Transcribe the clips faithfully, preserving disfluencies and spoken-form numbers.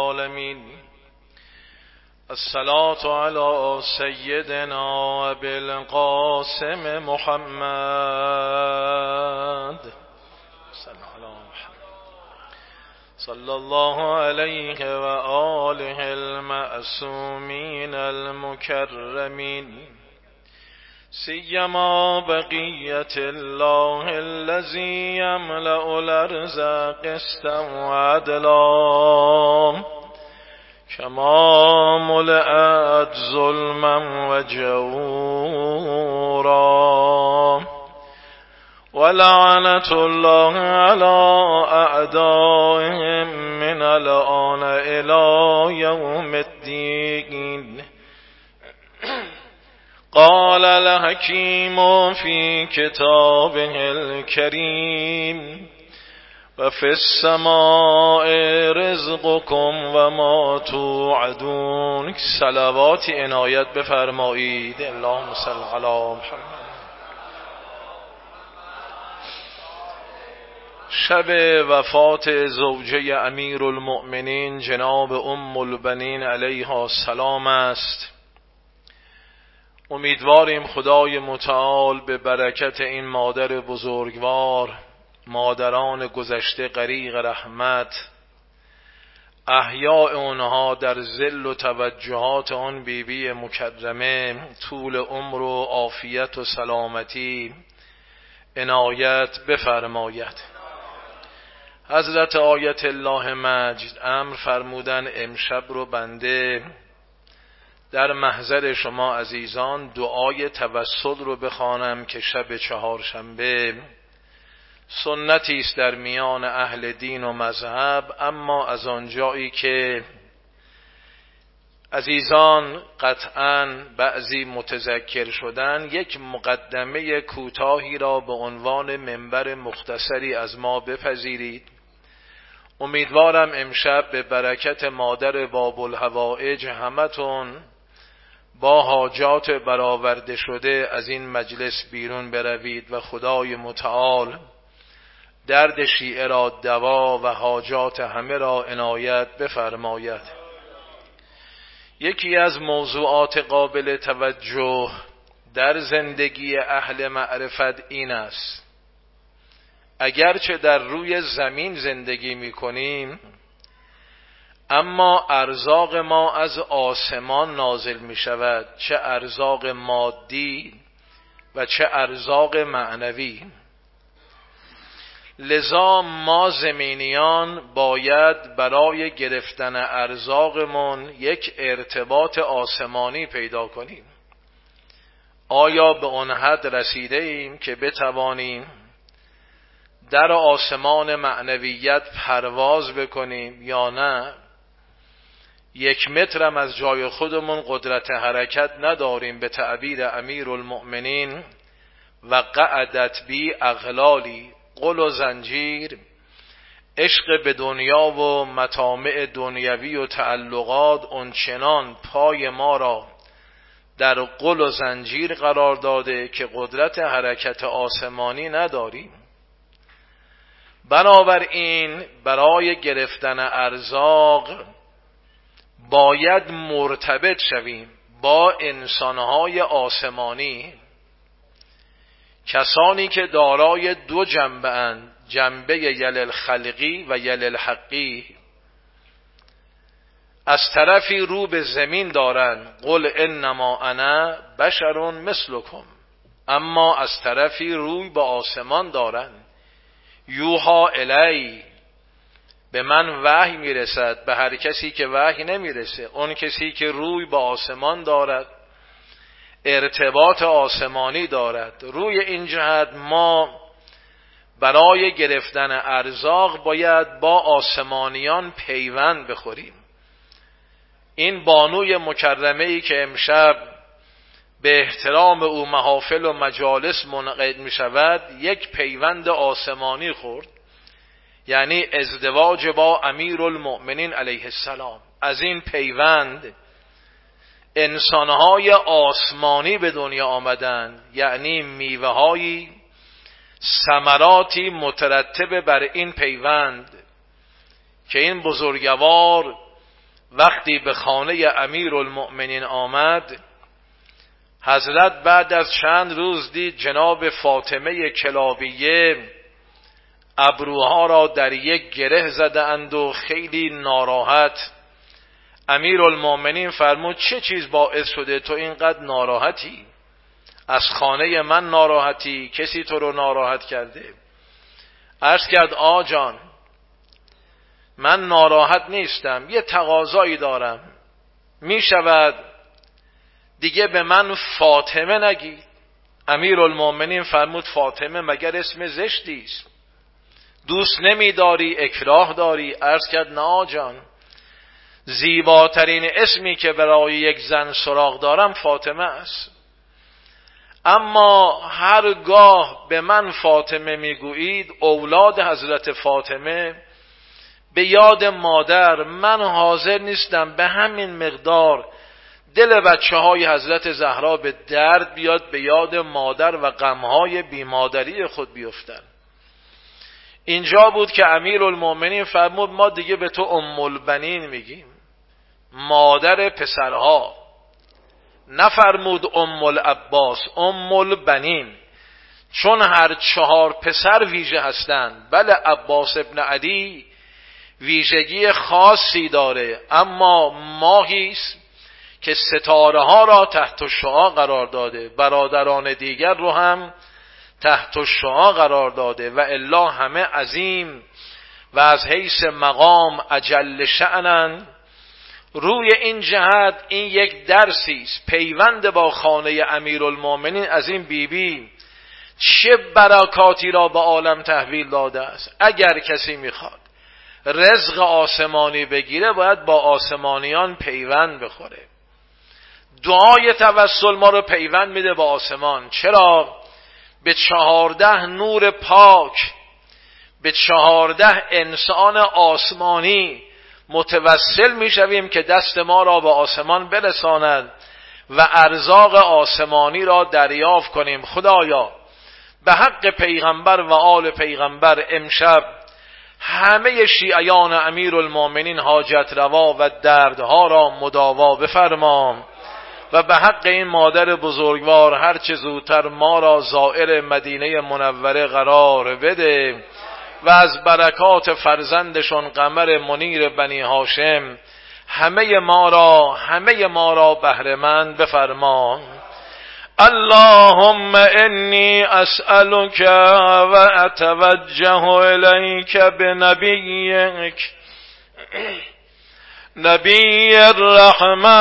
العالمين. الصلاة على سيدنا أبي القاسم محمد صلى الله عليه وآله المعصومين المكرمين، سيما بقية الله الذي يملأ الأرض قسطا وعدلا كما ملأت ظلما وجورا، ولعنة الله على أعدائهم من الآن إلى يوم الدين. قال الحكيم في كتابه الكريم: وفي السماء رزقكم وما توعدون. صلوات عنایت بفرمایید. اللهم صل علی محمد. شب وفات زوجه امیر المؤمنین جناب ام البنین علیها السلام است. امیدواریم خدای متعال به برکت این مادر بزرگوار، مادران گذشته غریق رحمت، احیاء اونها در ظل و توجهات آن بیبی مکرمه طول عمر و عافیت و سلامتی عنایت بفرماید. حضرت آیت الله مجد امر فرمودن امشب رو بنده در محضر شما عزیزان دعای توسل رو بخوانم که شب چهارشنبه سنتی است در میان اهل دین و مذهب، اما از آنجایی که عزیزان قطعاً بعضی متذکر شدن، یک مقدمه کوتاهی را به عنوان منبر مختصری از ما بپذیرید. امیدوارم امشب به برکت مادر باب الحوائج همتون با حاجات برآورده شده از این مجلس بیرون بروید و خدای متعال درد شیعه را دوا و حاجات همه را عنایت بفرماید. یکی از موضوعات قابل توجه در زندگی اهل معرفت این است: اگرچه در روی زمین زندگی می کنیم، اما ارزاق ما از آسمان نازل می شود، چه ارزاق مادی و چه ارزاق معنوی. لذا ما زمینیان باید برای گرفتن ارزاقمون یک ارتباط آسمانی پیدا کنیم. آیا به اون حد رسیده ایم که بتوانیم در آسمان معنویت پرواز بکنیم یا نه؟ یک مترم از جای خودمون قدرت حرکت نداریم. به تعبیر امیر المؤمنین: و قعدت بی اغلالی، قل و زنجیر، عشق به دنیا و مطامع دنیوی و تعلقات اونچنان پای ما را در قل و زنجیر قرار داده که قدرت حرکت آسمانی نداریم. بنابراین برای گرفتن ارزاق باید مرتبط شویم با انسانهای آسمانی، کسانی که دارای دو جنبه اند، جنبه یل خلقی و یل حقی. از طرفی رو به زمین دارند، قل انما انا بشر مثلکم، اما از طرفی روی به آسمان دارند، یوها الی، به من وحی میرسد. به هر کسی که وحی نمیرسه، اون کسی که روی به آسمان دارد، ارتباط آسمانی دارد. روی این جهت ما برای گرفتن ارزاق باید با آسمانیان پیوند بخوریم. این بانوی مکرمه‌ای که امشب به احترام او محافل و مجالس منعقد می شود، یک پیوند آسمانی خورد، یعنی ازدواج با امیر المؤمنین علیه السلام. از این پیوند انسانهای آسمانی به دنیا آمدند، یعنی میوه‌هایی، ثمراتی مترتب بر این پیوند که این بزرگوار وقتی به خانه امیرالمؤمنین آمد، حضرت بعد از چند روز دید جناب فاطمه کلابیه ابروها را در یک گره زده اند و خیلی ناراحت. امیرالمؤمنین فرمود چه چیز باعث شده تو اینقدر ناراحتی؟ از خانه من ناراحتی؟ کسی تو رو ناراحت کرده؟ عرض کرد آقا جان من ناراحت نیستم، یه تقاضایی دارم، می شود دیگه به من فاطمه نگید؟ امیرالمؤمنین فرمود فاطمه مگر اسم زشتی است؟ دوست نمی داری؟ اکراه داری؟ عرض کرد نه آقا جان، زیباترین اسمی که برای یک زن سراغ دارم فاطمه است، اما هرگاه به من فاطمه میگویید اولاد حضرت فاطمه به یاد مادر، من حاضر نیستم به همین مقدار دل بچه های حضرت زهرا به درد بیاد، به یاد مادر و غمهای بیمادری خود بیفتن. اینجا بود که امیرالمؤمنین فرمود ما دیگه به تو ام البنین میگیم، مادر پسرها، نفرمود ام العباس، ام البنین، چون هر چهار پسر ویژه هستند. بله عباس ابن علی ویژگی خاصی داره، اما ماهی است که ستاره ها را تحت شعاع قرار داده، برادران دیگر رو هم تحت شعاع قرار داده و الا همه عظیم و از حیث مقام اجل شأنن. روی این جهت این یک درسی است، پیوند با خانه امیرالمؤمنین از این بیبی بی چه برکاتی را به عالم تحویل داده است. اگر کسی میخواد رزق آسمانی بگیره باید با آسمانیان پیوند بخوره. دعای توسل ما رو پیوند میده با آسمان. چرا؟ به چهارده نور پاک، به چهارده انسان آسمانی متوسل میشویم که دست ما را به آسمان برساند و ارزاق آسمانی را دریافت کنیم. خدایا به حق پیغمبر و آل پیغمبر امشب همه شیعیان امیرالمؤمنین حاجت روا و دردها را مداوا بفرما و به حق این مادر بزرگوار هر چه زودتر ما را زائر مدینه منوره قرار بده و از برکات فرزندشون قمر منیر بنی هاشم همه ما را همه ما را بهره مند بفرما. اللهم انی اسألك و اتوجه الیک بنبیک نبی الرحمه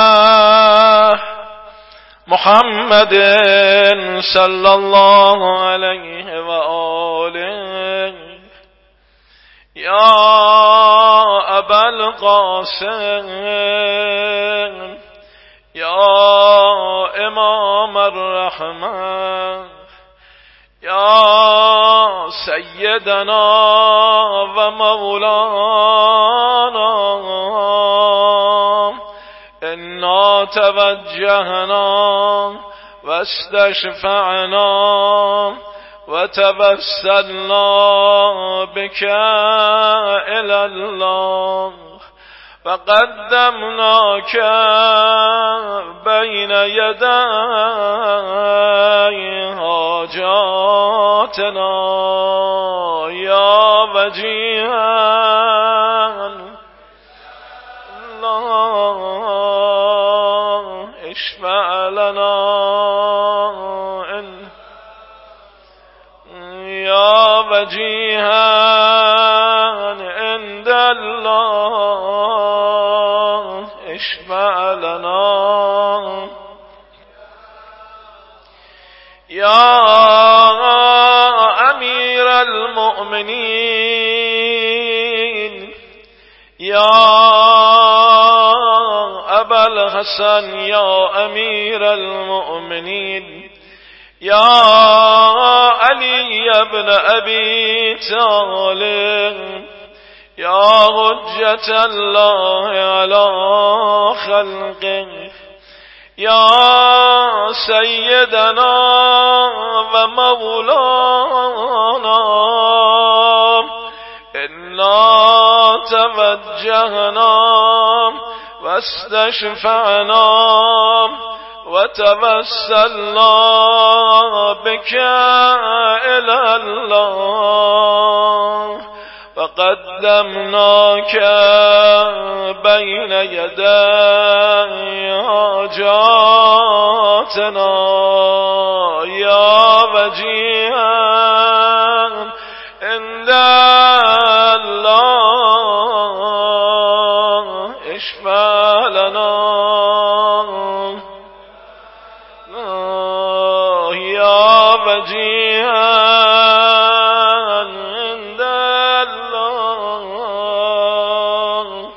محمد صلی الله علیه و آله یا ابا القاسم یا امام الرحمه یا سیدنا و مولانا انا توجهنا و استشفعنا و توسلنا بك الی الله و قدمناک بین یدی حاجاتنا یا وجیها الله اشفع لنا یا وجیها عند الله اشفع لنا یا امیر المؤمنین یا ابا الحسن یا امیر المؤمنین یا علی ابن ابی طالب یا حجت الله علی خلقه یا سیدنا و مولانا انا توجهنا واستشفعنا وتوسلنا بك إلى الله وقدمناك بين يدي حاجاتنا يا وجيها عند الله اشفع لنا يا وجيها عند الله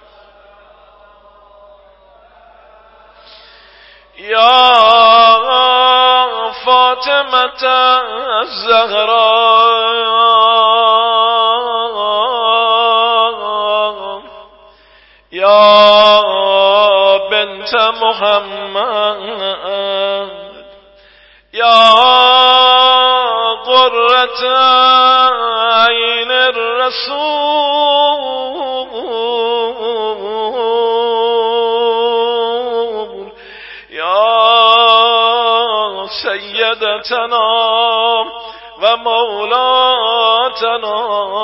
يا فاطمة الزهراء يا بنت محمد يا قرة عين الرسول يا سيدتنا ومولاتنا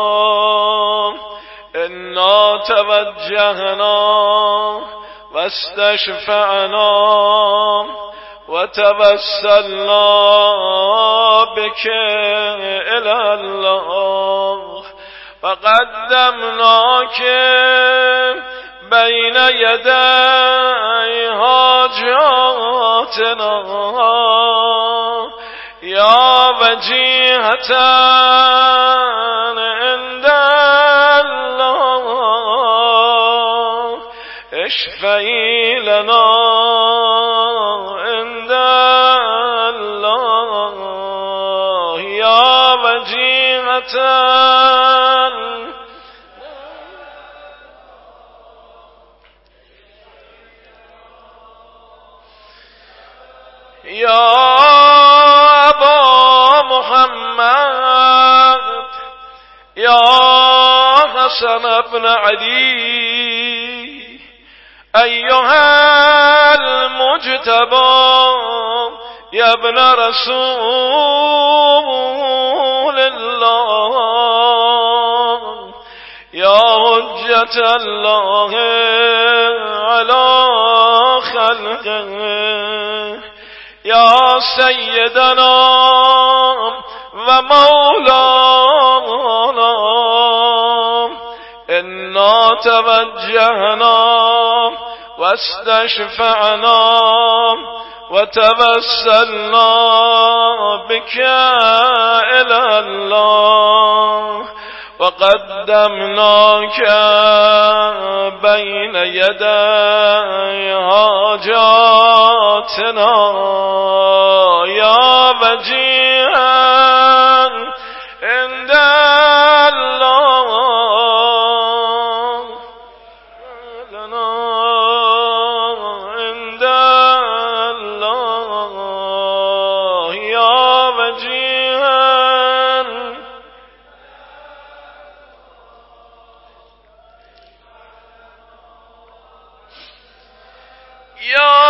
إنا توجهنا واستشفعنا وتوسلنا بك إلى الله وقدمناك بين يدي حاجاتنا يا وجيهة عند الله اشفعي لنا عند الله يا وجيهة يا أبا محمد يا حسن بن علي أيها المجتبى يا ابن رسول الله يا حجة الله على خلقه يا سيدنا ومولانا إنا توجهنا واستشفعنا وتوسلنا بك إلى الله وقدمناك بين يدي حاجاتنا يا وجيها عند الله لنا عند الله يا وجيها يا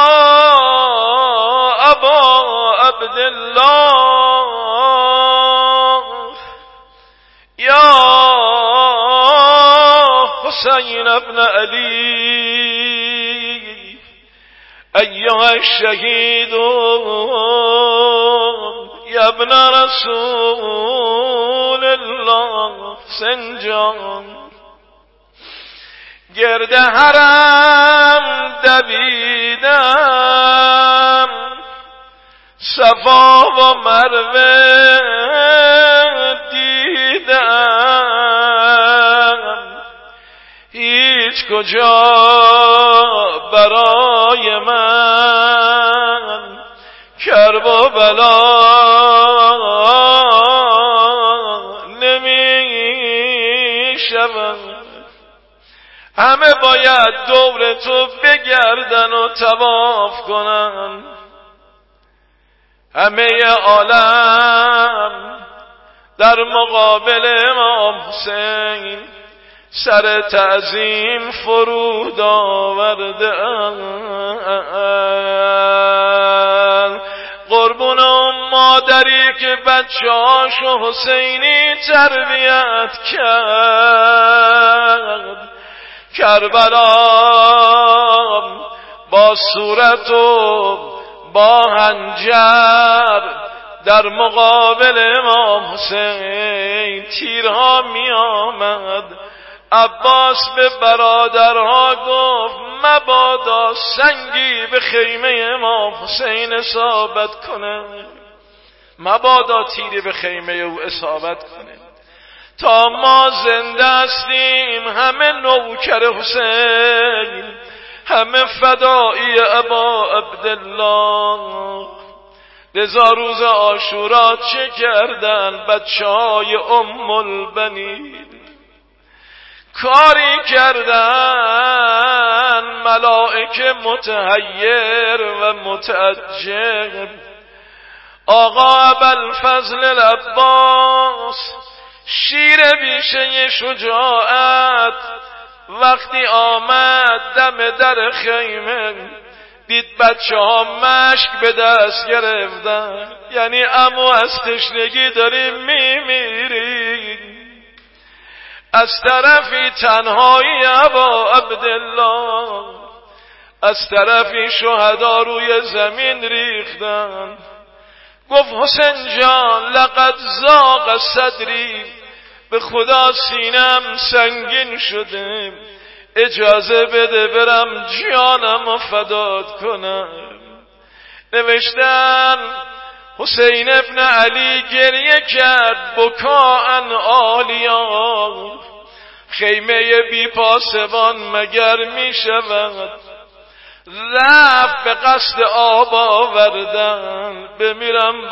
أبا عبد الله يا حسين بن علي أيها الشهيد يا ابن رسول الله سنجان گرد حرم دویدم صفا و مروه دیدم هیچ کجا برای من کرب و بلا نمی شود همه باید دور تو بگردن و طواف کنن همه عالم در مقابل امام حسین سر تعظیم فرود آورده اند. قربون اون مادری که بچه‌هاشو حسینی تربیت کرد. کربلا با صورت و با هنجر در مقابل امام حسین تیرها می آمد. عباس به برادرها گفت مبادا سنگی به خیمه امام حسین اصابت کنه، مبادا تیری به خیمه او اصابت کنه. تا ما زنده هستیم همه نوکر حسین، همه فدایی ابا عبدالله. لذا روز عاشورا چه کردن بچه های ام البنین؟ کاری کردن ملائکه متحیر و متعجب. آقا ابوالفضل العباس شیر بیشه شجاعت وقتی آمد دم در خیمه دید بچه ها مشک به دست گرفتن، یعنی عمو از تشنگی داریم میمیریم. از طرفی تنهایی ابا عبدالله، از طرفی شهدا روی زمین ریختن. گفت حسین جان لقد زاغ صدری، به خدا سینم سنگین شده، اجازه بده برم جانم فدات کنم. نوشتن حسین ابن علی گریه کرد بکاءن عالیا، خیمه بی پاسبان مگر می شود؟ رفت به قصد آب آوردن، بمیرم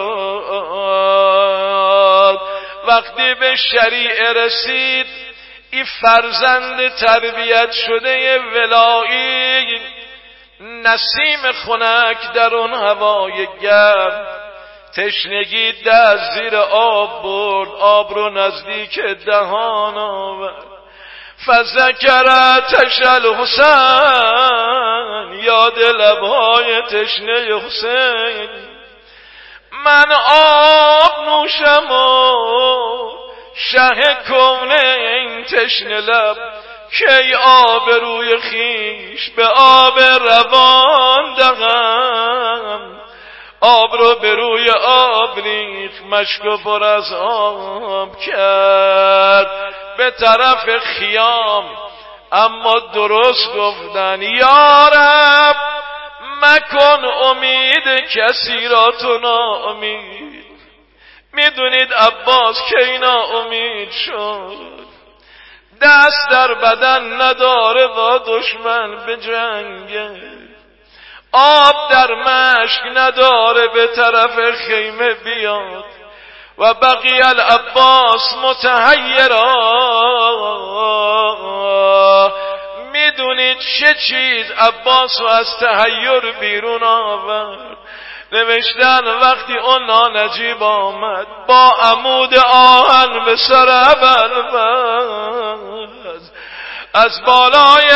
برات. وقتی به شریعه رسید این فرزند تربیت شده ولایی، نسیم خنک در اون هوای گرم، تشنگی دست زیر آب برد، آب رو نزدیک دهان آورد. فذکرتش الحسین، یاد لبهای تشنه حسین. من آب نوشم و شه کونه این تشنه لب، کی آب روی خیش به آب روان دهم. آب رو به روی آب ریخ، مشک پر از آب کرد به طرف خیام. اما درست گفتن یا رب مکن امید کسی را تو ناامید. میدونید عباس که ناامید شد، دست در بدن نداره با دشمن به جنگه، آب در مشک نداره به طرف خیمه بیاد. و بقی العباس متحیرا. میدونید چه چیز عباس رو از تحیر بیرون آورد؟ نوشتن وقتی اون نانجیب آمد با عمود آهن به سر ابوالفضل، از بالای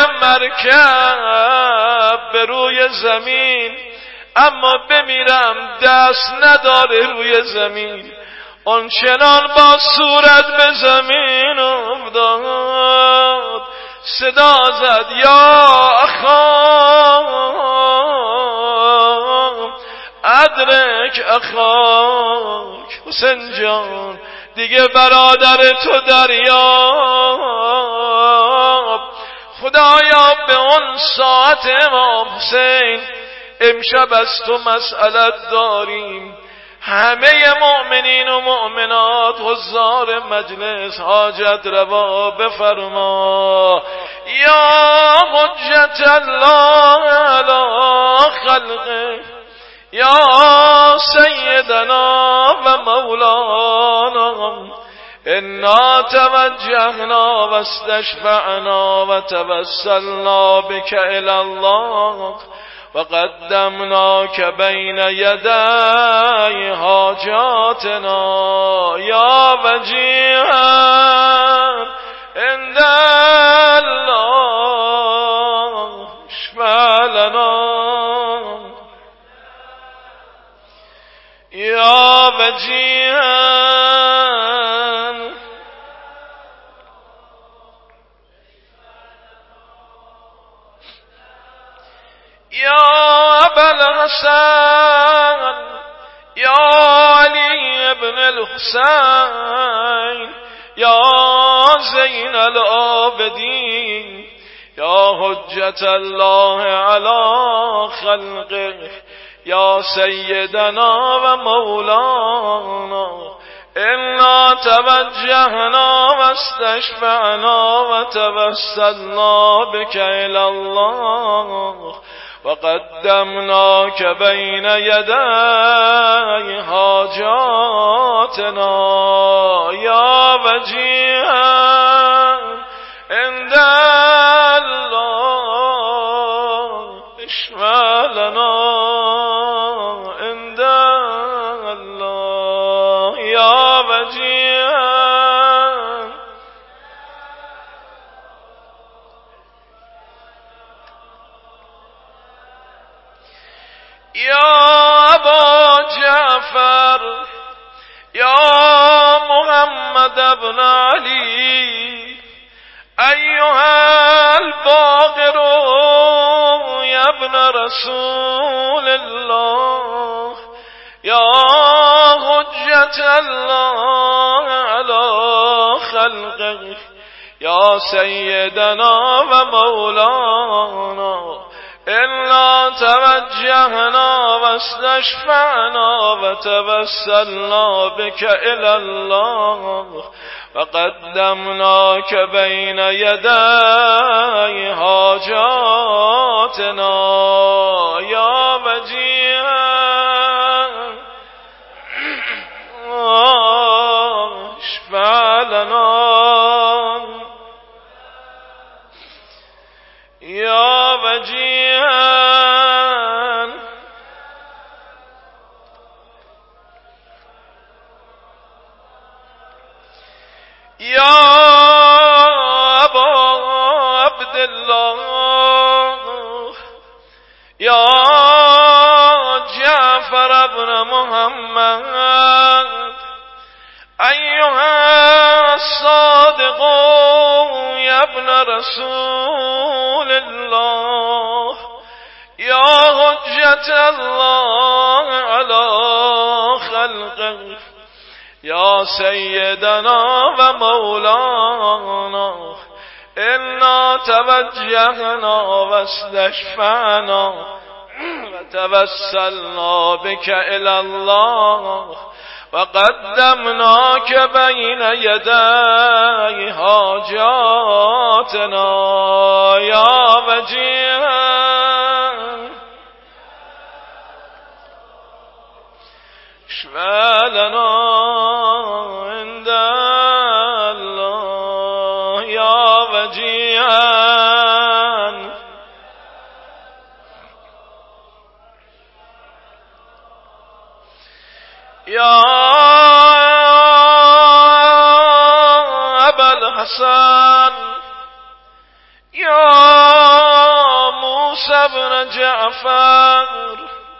مرکب به روی زمین، اما بمیرم دست نداره روی زمین. اون چنان با صورت به زمین افتاد، صدا زد یا اخا ادرک اخاک. حسین جان دیگه برادر تو دریاب. خدایا به اون ساعت امام حسین امشب از تو مسئلت داریم. همه مؤمنین و مؤمنات حضار مجلس حاجت روا بفرما. یا حجت الله علی خلقه، یا سیدنا و مولانا، انا توجهنا و استشفعنا و توسلنا بك الى الله و قدمناک بین یدی حاجاتنا. یا وجیها عند الله اشفع لنا یا وجیها یا ابا الحسن یا علی ابن الحسین یا زین العابدین یا حجت الله علی خلقه یا سیدنا و مولانا انا توجهنا و استشفعنا و توسلنا بك الى الله وقدمناك بين يدي حاجاتنا يا وجيها عند الله اشفع لنا عند الله يا وجيها يا أبا جعفر يا محمد بن علي أيها الباقر يا ابن رسول الله يا حجة الله على خلقه يا سيدنا ومولانا إنا توجهنا واستشفعنا وتوسلنا بك إلى الله وقدمناك بين يدي حاجاتنا يا وجيها اشفع لنا يا وجيها يا أبا عبد الله يا جعفر بن محمد أيها الصادق يا ابن رسول الله يا حجة الله على خلقه يا سيدنا ومولانا إنا توجهنا واستشفعنا وتوسلنا بك إلى الله وقدمناك بين يدي حاجاتنا يا وجيها اشفع لنا عند الله يا وجيها يا أبا الحسن يا موسى بن جعفر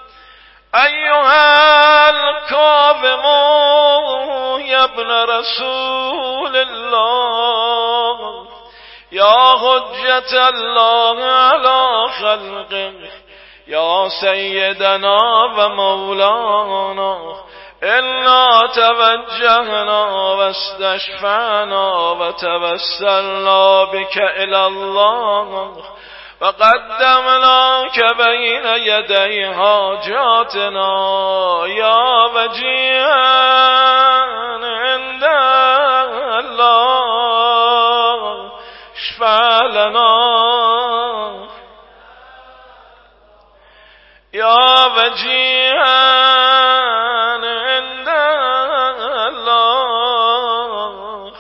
أيها الكاظم يا ابن رسول الله يا حجة الله على خلقه يا سيدنا ومولانا إنا توجهنا واستشفعنا وتوسلنا بك إلى الله وقدمناك بين يدي حاجاتنا يا وجيها عند الله اشفع لنا يا وجيها عند الله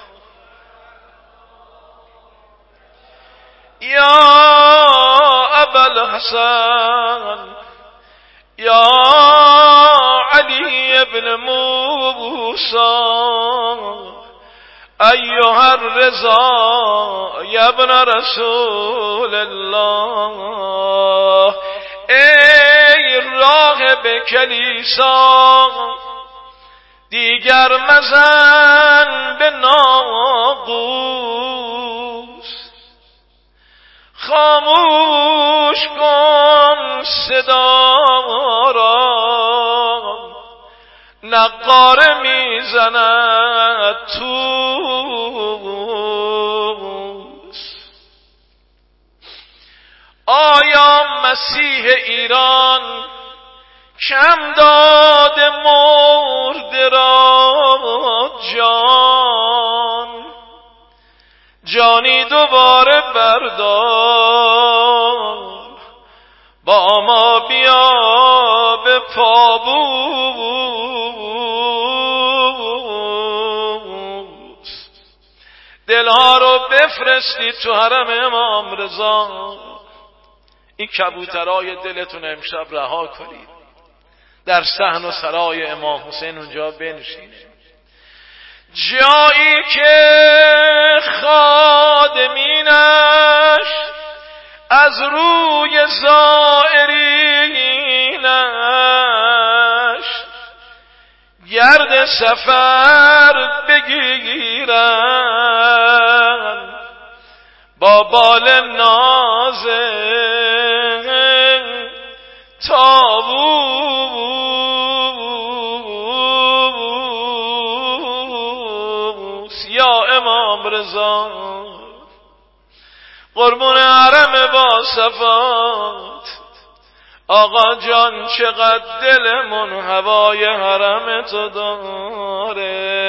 يا أبا الحسن يا علي بن موسى ایها الرضا یا ابن رسول الله، ای راهب کلیسا دیگر مزن به ناقوس، خاموش کن صدا را نقاره میزند توس. آیا مسیح ایران کم داد مرده را جان؟ جانی دوباره بردار با ما بیا به پابوس. دلها رو بفرستید تو حرم امام رضا. این کبوترای دلتون امشب رها کنید، در صحن و سرای امام حسین اونجا بنشینید، جایی که خادمینش از روی زائرینش گرد سفر بگیرن با بال نازن طاووس. یا امام رضا قربون حرم با صفات، آقا جان چقدر دلمون هوای حرم تو داره.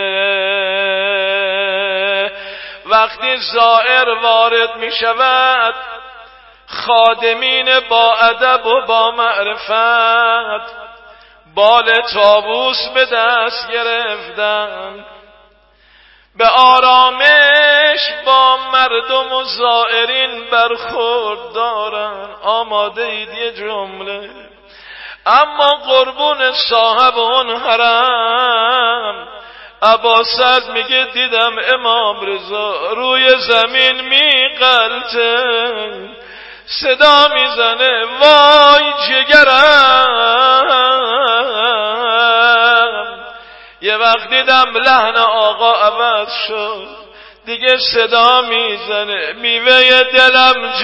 وقتی زائر وارد می شود خادمین با ادب و با معرفت بال طاووس به دست گرفتن، به آرامش با مردم و زائرین برخورد دارن. آماده اید یه جمله؟ اما قربون صاحب اون حرم عباست میگه دیدم امام رضا روی زمین میغلطه، صدا میزنه وای جگرم. یه وقت دیدم لحن آقا عوض شد، دیگه صدا میزنه میوه دلم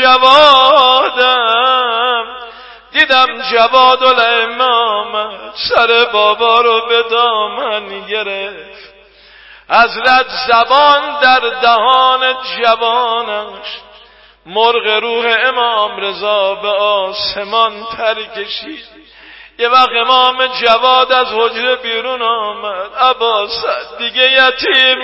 جوادم. دیدم جواد الامام سر بابا رو به دامن گرفت، حضرت زبان در دهان جوانش، مرغ روح امام رضا به آسمان پر کشید. یه وقت امام جواد از حجره بیرون آمد، عباس دیگه یتیم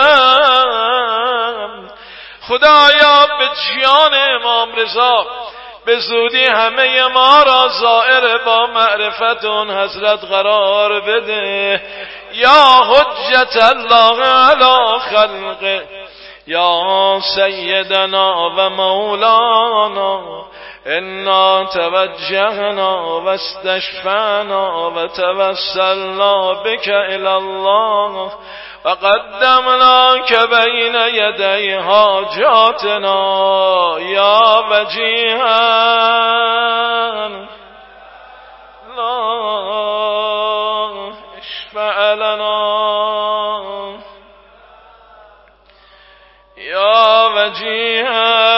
شدم، خدایا به جان امام رضا به زودی همه ما را زائر با معرفت اون حضرت قرار بده. یا حجت الله علی خلقه، یا سیدنا و مولانا، انا توجهنا و استشفعنا و توسلنا بك الى الله و قدمناک بین یدی حاجاتنا یا وجیها لا اشفع لنا یا وجیها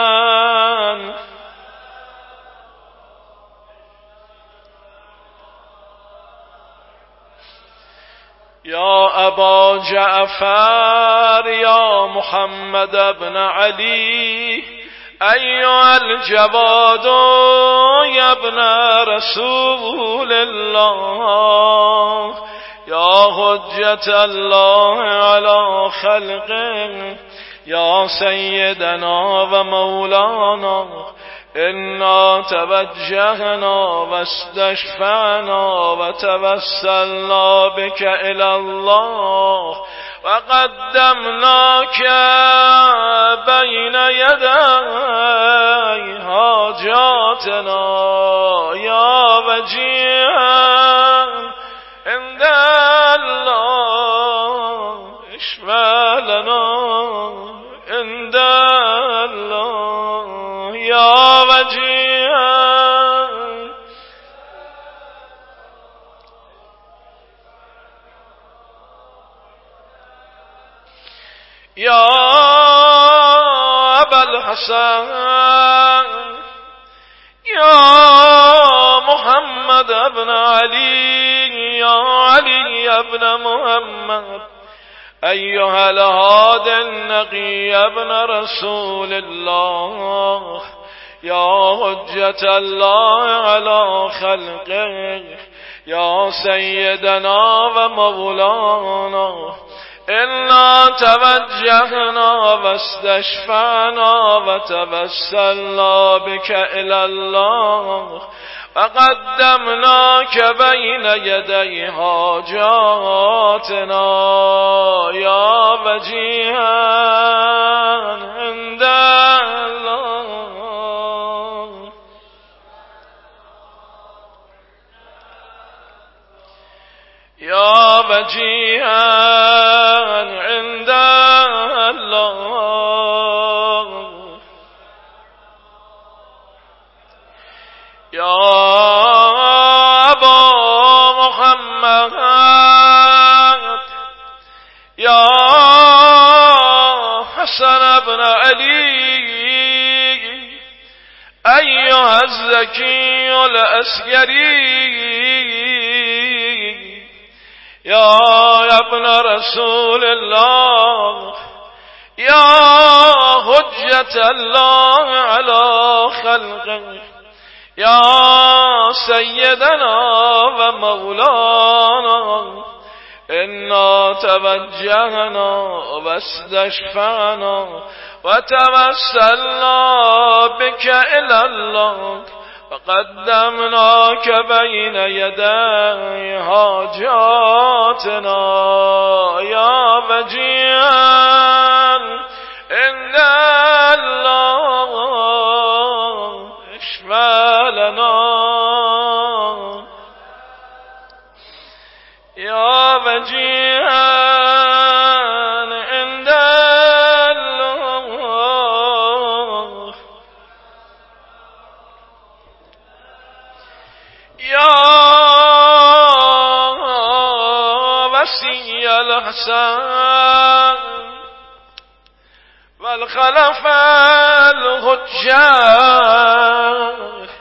یا ابا جعفر یا محمد ابن علی ایها الجواد یا ابن رسول الله یا حجت الله علی خلقه یا سیدنا و مولانا انا توجهنا و استشفعنا و توسلنا بك الى الله و قدمناک بین یدی حاجاتنا یا وجیها عند الله اشفع یا وجیها یا ابا الحسن یا محمد ابن علی یا علی ابن محمد أيها الهاد النقي ابن رسول الله يا حجة الله على خلقه يا سيدنا ومولانا إنا توجهنا واستشفعنا وتوسلنا بك إلى الله وقدمناك بين يدي حاجاتنا يا وجيها عند الله يا وجيها عند الله يا أبا محمد يا حسن بن علي أيها الزكي الأسكري يا ابن رسول الله يا حجة الله على خلقه يا سيدنا ومولانا إنا توجهنا واستشفعنا وتوسلنا بك إلى الله وقدمناك بين يدي حاجاتنا يا وجيها إن الله اشفى لنا يا وجيها عند الله يا وسي الحسن والخلف الحجة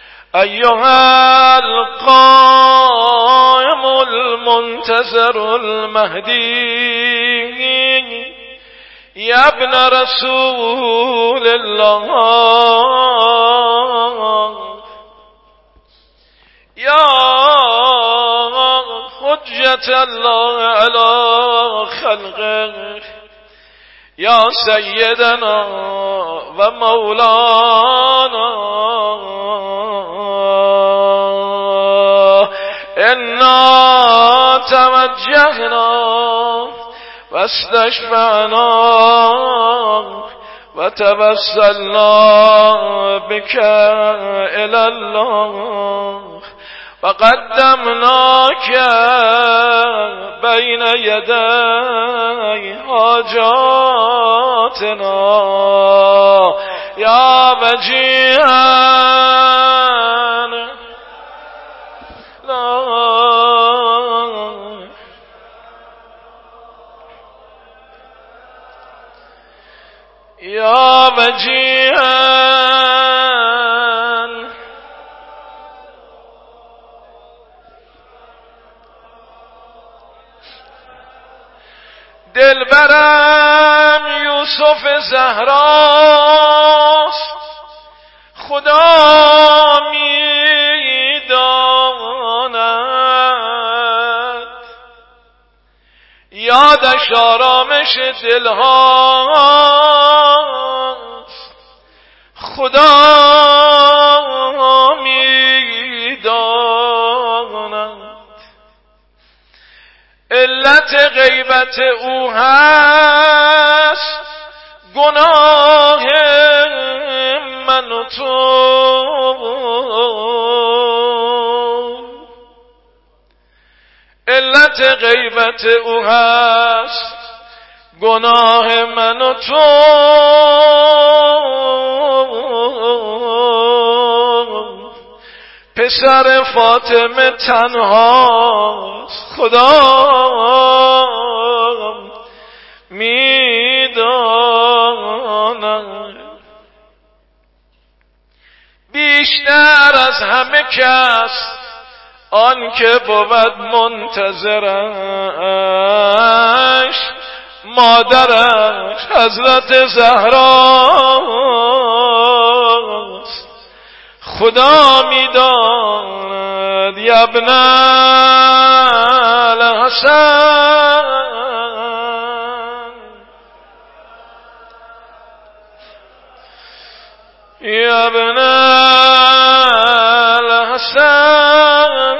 أيها القائم المنتظر المهدي يا ابن رسول الله يا حجة الله على خلقه يا سيدنا ومولانا إنا توجهنا واستشفعنا وتوسلنا بك إلى الله وقدمناك بين يدي حاجاتنا يا وجيها يا وجيها دلبرم یوسف زهراست خدا میداند یادش آرامش دلهاست خدا میداند علت غیبت او هست گناه من و تو علت غیبت او هست گناه من و تو پسر فاطمه تنهاست، خدا میداند بیشتر از همه کس آن که بود منتظرش مادرش حضرت زهراست. خدا میداند یا ابن الحسن یا ابن الحسن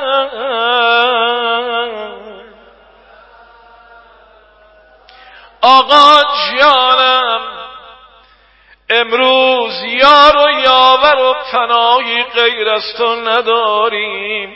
آقا جانم امروز یار و یاور و پناهی غیر از تو نداریم.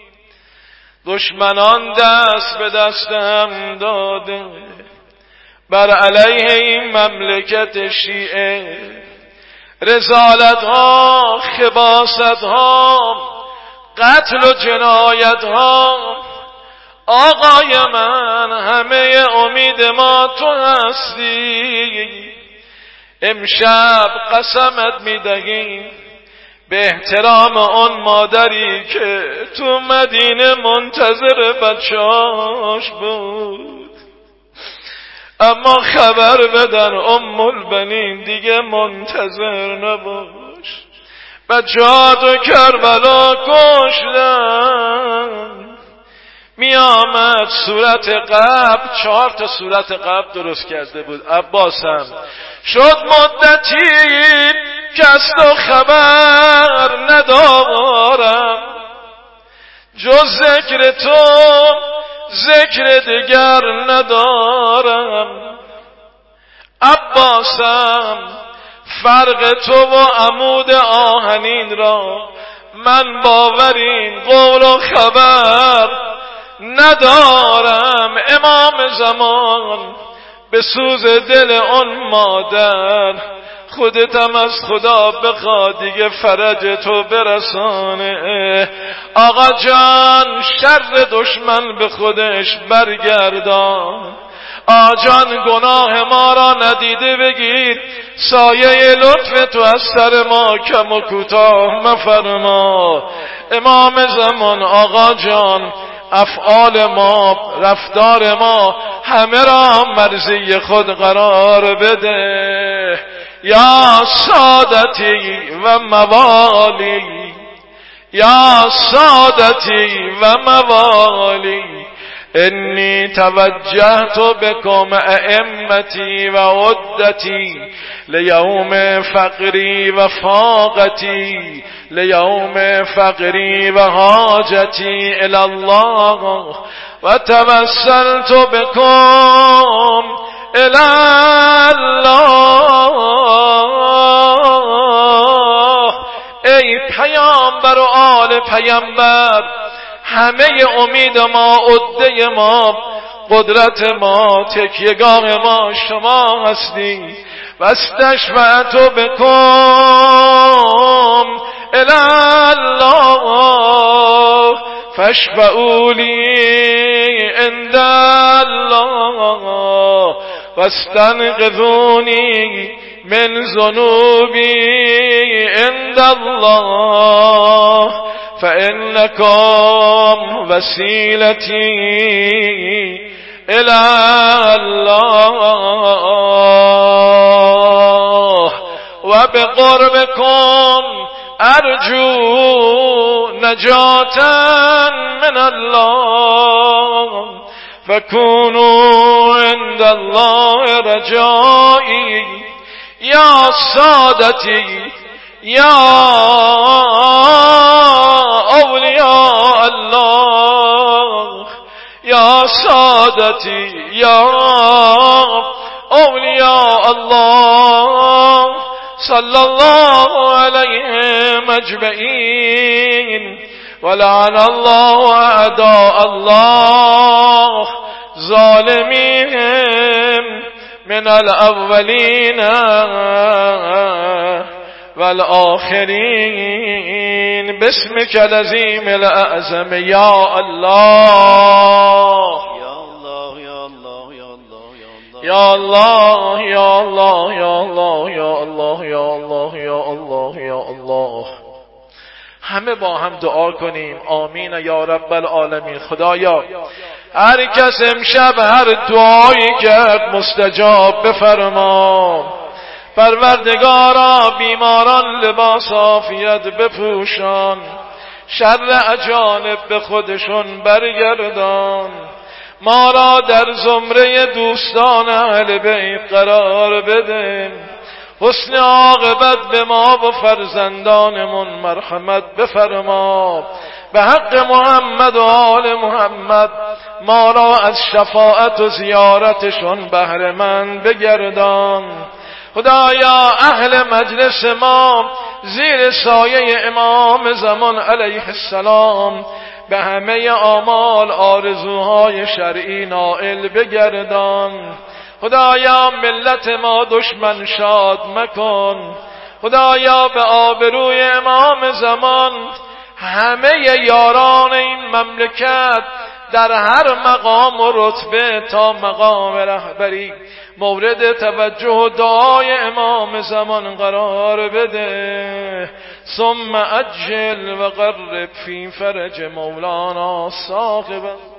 دشمنان دست به دستم داده بر علیه این مملکت شیعه، رذالت ها، خباست ها، قتل و جنایت ها. آقای من همه امید ما تو هستی. امشب قسمت میدهیم به احترام اون مادری که تو مدینه منتظر بچه‌اش بود، اما خبر بدن ام البنین دیگه منتظر نباش، بچه‌هاتو کربلا کشتن. می آمد صورت قبل، چهار تا صورت قبل درست کرده بود. عباسم شد مدتی که از تو خبر ندارم، جز ذکر تو ذکر دیگر ندارم. عباسم فرق تو و عمود آهنین را من باورین قول و خبر ندارم. امام زمان به سوز دل اون مادر خودتم از خدا بخوا دیگه فرج تو برسانه. آقا جان شر دشمن به خودش برگردان. آجان گناه ما را ندیده بگیر، سایه لطف تو از سر ما کم و کوتاه مفرما. امام زمان آقا جان افعال ما، رفتار ما همه را مرضی خود قرار بده. یا سادتی و موالی، یا سادتی و موالی، انی توجهت بكم ائمتی و عدتی لیوم فقری و فاقتی، لیوم فقری و حاجتی الی الله و توسلت بكم الی الله. ای پیامبر و آل پیامبر، همه امید ما، عده ما، قدرت ما، تکیهگاه ما شما هستی. واستشفعت بكم الی الله فاشفعوا لی عند الله واستنقذونی من ذنوبی عند الله فإنكم وسيلتي إلى الله وبقربكم أرجو نجاة من الله فكونوا عند الله رجائي. يا سادتي يا أولياء الله، يا سادتي يا أولياء الله، صلى الله عليهم أجمعين ولعن الله أعداء الله ظالمين من الأولين والآخرين باسمك العظيم الأعظم يا الله يا الله يا الله يا الله يا الله يا الله يا الله يا الله. همه با هم دعا کنیم آمین یا رب العالمین. خدایا هر کس امشب هر دعایی کرد مستجاب بفرما. پروردگارا بیماران لباس عافیت بپوشان، شر اجانب به خودشون برگردان، ما را در زمره دوستان اهل بیت قرار بده، حسن عاقبت به ما و فرزندانمون مرحمت بفرما. به حق محمد و آل محمد ما را از شفاعت و زیارتشون بهره مند بگردان. خدایا اهل مجلس ما زیر سایه امام زمان علیه السلام به همه آمال آرزوهای شرعی نائل بگردان. خدایا ملت ما دشمن شاد مکن. خدایا به آبروی امام زمان همه یاران این مملکت در هر مقام و رتبه تا مقام رهبری مورد توجه و دعای امام زمان قرار بده. ثم اجل و قرب فی فرج مولانا صاحب